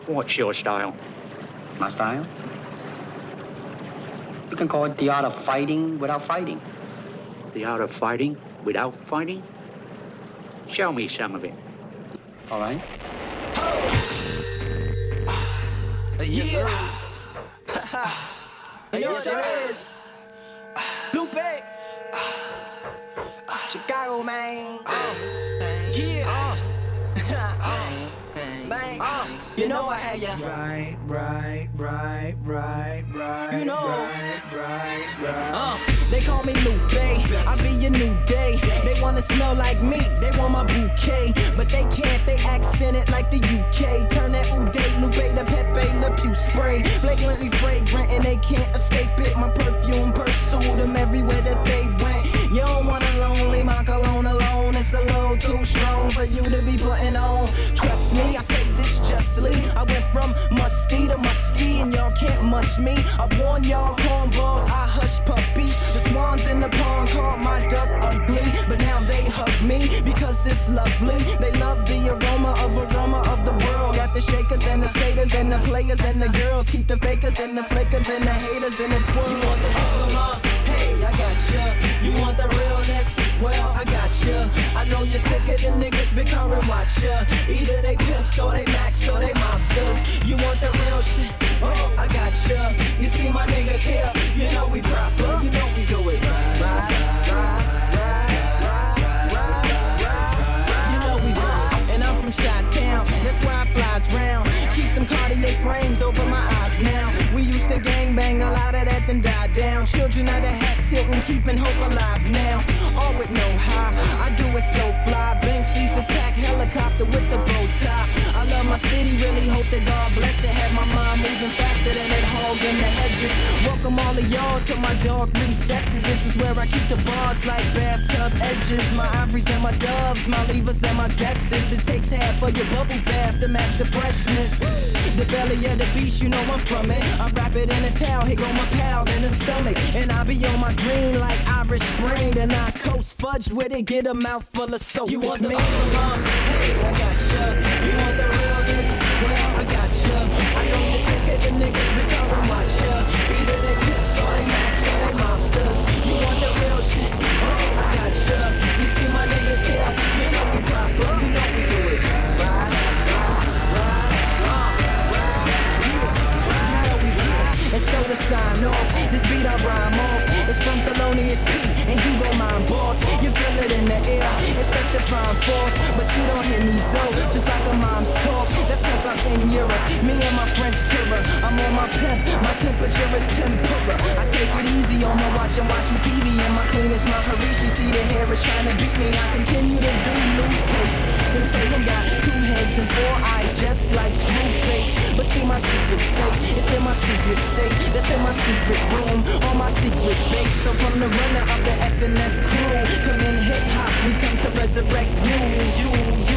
What's your style? My style? You can call it the art of fighting without fighting. The art of fighting without fighting? Show me some of it. All right. Yeah. Yes, there is. Lupe. Chicago, man. Yeah. Man. You know I had ya. Right. You know. Right. They call me Lupe. I be your new day. They wanna smell like me. They want my bouquet, but they can't. They accent it like the UK. Turn that Uday Lupe to Pepe Le Pew spray. Flagrantly fragrant and they can't escape it. My perfume pursued them everywhere that they went. You don't want a lonely, my cologne alone. It's a little too strong for you to be putting on. Trust me, I say this justly. I went from musty to musky, and y'all can't mush me. I warn y'all cornballs, I hush puppies. The swans in the pond called my duck ugly, but now they hug me because it's lovely. They love the aroma of the world. Got the shakers and the skaters and the players and the girls. Keep the fakers and the flakers and the haters in the twirl. You want the drama? Hey, I got ya. You want the realness? Well, I got ya. I know you're sick of the niggas becoming watch ya. Either they pimps or they max or they mobsters. You want the real shit? Oh, I got ya. You see my niggas here? You know we proper. You know we do it right. You know we do it. And I'm from Chi-Town. That's why I flies round. Keep some Cartier frames over my eyes now. We used to gangbang, a lot of that then died down. Children of the hat tilting, keeping hope alive now. All with no high, I do it so fly. Banksy's attack helicopter with the bow tie. I love my city, really hope that God bless it. Had my mind moving faster than that hog in the hedges. Welcome all of y'all to my dark recesses. This is where I keep the bars like bathtub edges. My ivories and my doves, my levers and my zesters. It takes half of your bubble bath to match the freshness. The belly of the beast, you know I'm from it. I wrap it in a towel, here go my pal in the stomach. And I be on my green like Irish Spring. And I coast fudge with it, get a mouthful of soap. You want the hey, I got ya. You want the realness? Well, I got ya. I know you're sick of the niggas becoming watch ya. Either they pimps or they max or they mobsters. You want the real shit? Oh, I got ya. You see my niggas here? You know we proper. You know we do it right. And so to sign off, this beat I rhyme off. It's from Thelonious P and Hugo Mind Boss. You feel it in the air, it's such a prime force. But you don't hear me though, just like a mom's talk. That's cause I'm in Europe, me and my French tourer. I'm on my pimp, my temperature is tempura. I take it easy on my watch, I'm watching TV. And my cleanest, my Harishi, see the hair is trying to beat me. I continue to do lose pace. Them say them got 2 heads and 4 eyes, just like Screwface. But see my secret safe, it's in my secret safe. That's in my secret room, on my secret base. So from the runner of the FNF crew, come in hip hop, we come to resurrect you.